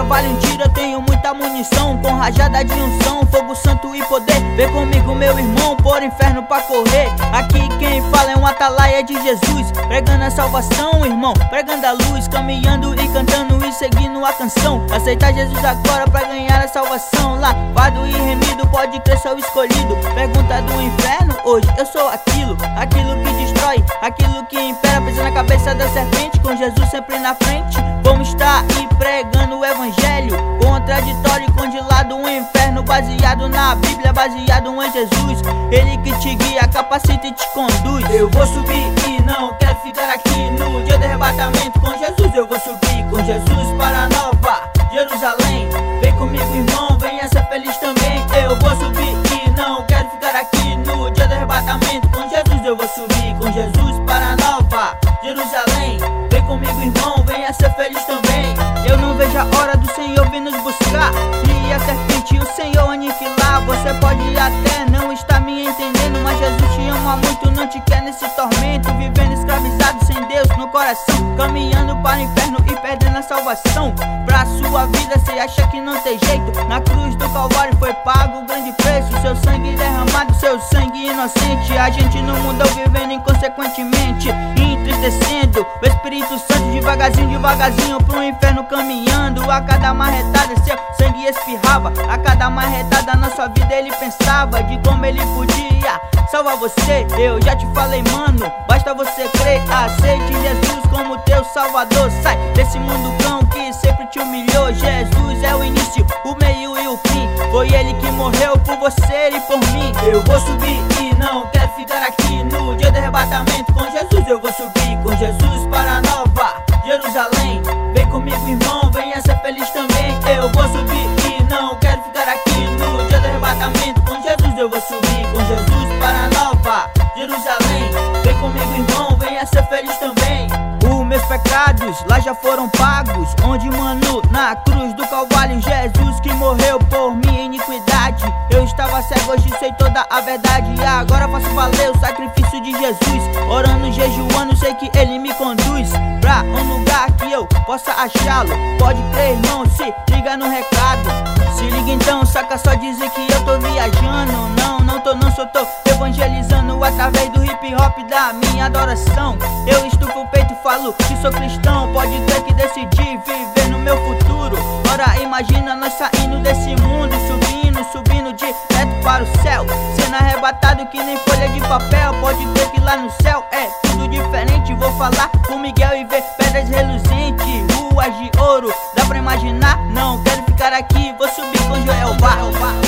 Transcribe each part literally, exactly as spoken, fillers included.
vale um tiro, eu tenho muita munição, com rajada de unção, fogo santo e poder. Vem comigo, meu irmão, por inferno pra correr. Aqui quem fala é um atalaia de Jesus, pregando a salvação, irmão, pregando a luz, caminhando e cantando e seguindo a canção. Aceitar Jesus agora pra ganhar a salvação. Lavado e remido, pode crer, sou escolhido. Pergunta do inferno, hoje eu sou aquilo, aquilo que destrói, aquilo que impera, pisa na cabeça da serpente, com Jesus sempre na frente. Vamos estar aí pregando o evangelho, contraditório, congelado um inferno, baseado na Bíblia, baseado em Jesus. Ele que te guia, capacita e te conduz. Eu vou subir e não quero ficar aqui. No dia do arrebatamento com Jesus eu vou subir com Jesus para Nova Jerusalém. Vem comigo, irmão, venha ser feliz também. Eu vou subir e não quero ficar aqui. No dia do arrebatamento com Jesus eu vou subir com Jesus para Nova Jerusalém. Vem comigo, irmão, venha ser feliz também. Eu não vejo a hora do Senhor vir nos buscar e a serpente o Senhor aniquilar. Você pode até não estar me entendendo, mas Jesus te ama muito, não te quer nesse tormento, vivendo escravizado sem Deus no coração, caminhando para o inferno e perdendo a salvação. Pra sua vida cê acha que não tem jeito, na cruz do Calvário foi pago o grande preço, seu sangue derramado, seu sangue inocente. A gente no mundo vivendo inconsequentemente, entristecendo o Espírito Santo, devagarzinho, devagarzinho pro inferno caminhando. A cada marretada seu sangue espirrava, a cada marretada na sua vida ele pensava de como ele podia salvar você. Eu já te falei, mano, basta você crer, aceite Jesus como teu salvador. Sai desse mundo cão que sempre te humilhou. Jesus é o início, o meio e o fim, foi ele que morreu por você e por mim. Eu vou subir e não quero ficar aqui. No dia do arrebatamento com Jesus eu vou subir com Jesus para Nova Jerusalém. Vem comigo, irmão, venha ser feliz também. Eu vou subir e não quero ficar aqui. No dia do arrebatamento com Jesus eu vou subir com Jesus para Nova Jerusalém. Vem comigo, irmão, venha ser feliz também. Os meus pecados lá já foram pagos, onde, mano, na cruz do Calvário, Jesus que morreu por minha iniquidade. Eu estava cego, hoje sei toda a verdade, e agora faço valer o sacrifício de Jesus. Orando, jejuando, sei que ele me conduz pra um lugar que eu possa achá-lo. Pode crer, irmão, se liga no recado. Se liga então, saca, só dizer que eu tô viajando. Não, não tô não, só tô evangelizando através do hip hop da minha adoração. Eu estufo o peito e falo que sou cristão. Pode crer que decidi viver no meu futuro. Ora, imagina nós saindo desse mundo, subindo, subindo direto para o céu, sendo arrebatado que nem folha de papel. Pode crer que lá no céu é tudo diferente. Vou falar com Miguel e ver pedras reluzentes, ruas de ouro, dá pra imaginar? Não quero ficar aqui, vou subir com Joel Bar.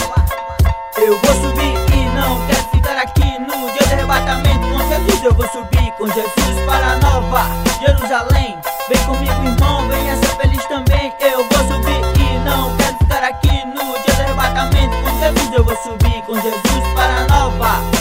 Eu vou subir e não quero ficar aqui. No dia do arrebatamento com Jesus eu vou subir com Jesus para Nova Jerusalém. Vem comigo, irmão, venha ser feliz também. Eu vou subir e não quero ficar aqui. No dia do arrebatamento com Jesus eu vou subir com Jesus para Nova